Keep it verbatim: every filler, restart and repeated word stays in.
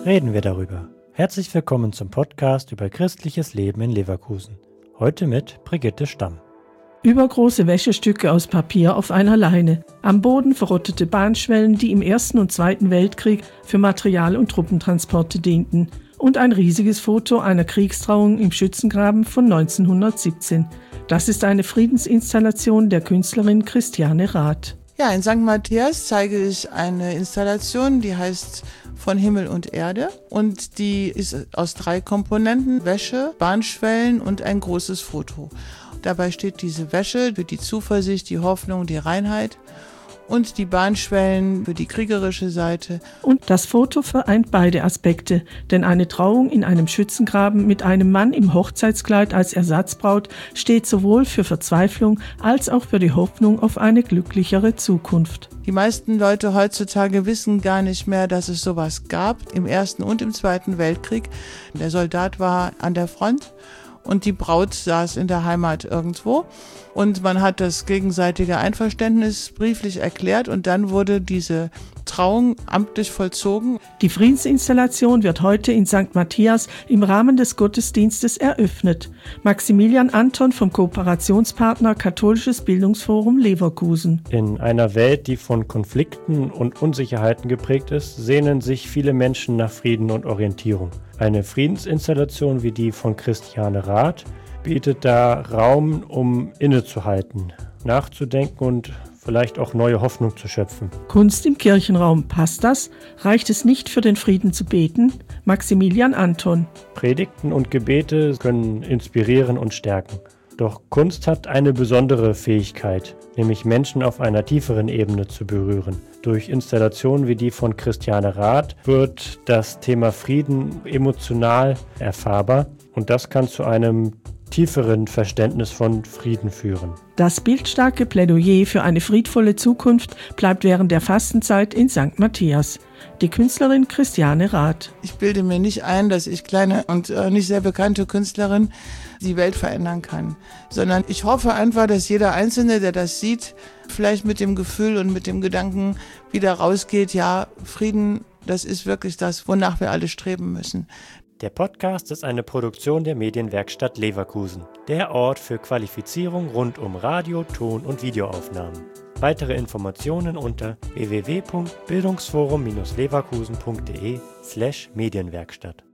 reden wir darüber. Herzlich willkommen zum Podcast über christliches Leben in Leverkusen. Heute mit Brigitte Stamm. Übergroße Wäschestücke aus Papier auf einer Leine. Am Boden verrottete Bahnschwellen, die im Ersten und Zweiten Weltkrieg für Material- und Truppentransporte dienten. Und ein riesiges Foto einer Kriegstrauung im Schützengraben von neunzehnhundertsiebzehn. Das ist eine Friedensinstallation der Künstlerin Christiane Rath. Ja, in Sankt Matthias zeige ich eine Installation, die heißt Von Himmel und Erde, und die ist aus drei Komponenten: Wäsche, Bahnschwellen und ein großes Foto. Dabei steht diese Wäsche für die Zuversicht, die Hoffnung, die Reinheit, und die Bahnschwellen für die kriegerische Seite. Und das Foto vereint beide Aspekte, denn eine Trauung in einem Schützengraben mit einem Mann im Hochzeitskleid als Ersatzbraut steht sowohl für Verzweiflung als auch für die Hoffnung auf eine glücklichere Zukunft. Die meisten Leute heutzutage wissen gar nicht mehr, dass es sowas gab im Ersten und im Zweiten Weltkrieg. Der Soldat war an der Front und die Braut saß in der Heimat irgendwo. Und man hat das gegenseitige Einverständnis brieflich erklärt und dann wurde diese Trauung amtlich vollzogen. Die Friedensinstallation wird heute in Sankt Matthias im Rahmen des Gottesdienstes eröffnet. Maximilian Anton vom Kooperationspartner Katholisches Bildungsforum Leverkusen. In einer Welt, die von Konflikten und Unsicherheiten geprägt ist, sehnen sich viele Menschen nach Frieden und Orientierung. Eine Friedensinstallation wie die von Christiane Rath bietet da Raum, um innezuhalten, nachzudenken und vielleicht auch neue Hoffnung zu schöpfen. Kunst im Kirchenraum, passt das? Reicht es nicht, für den Frieden zu beten? Maximilian Anton. Predigten und Gebete können inspirieren und stärken. Doch Kunst hat eine besondere Fähigkeit, nämlich Menschen auf einer tieferen Ebene zu berühren. Durch Installationen wie die von Christiane Rath wird das Thema Frieden emotional erfahrbar und das kann zu einem tieferen Verständnis von Frieden führen. Das bildstarke Plädoyer für eine friedvolle Zukunft bleibt während der Fastenzeit in Sankt Matthias. Die Künstlerin Christiane Rath. Ich bilde mir nicht ein, dass ich kleine und äh, nicht sehr bekannte Künstlerin die Welt verändern kann, sondern ich hoffe einfach, dass jeder Einzelne, der das sieht, vielleicht mit dem Gefühl und mit dem Gedanken wieder rausgeht, ja, Frieden, das ist wirklich das, wonach wir alle streben müssen. Der Podcast ist eine Produktion der Medienwerkstatt Leverkusen, der Ort für Qualifizierung rund um Radio-, Ton- und Videoaufnahmen. Weitere Informationen unter w w w punkt bildungsforum Bindestrich leverkusen punkt de slash Medienwerkstatt.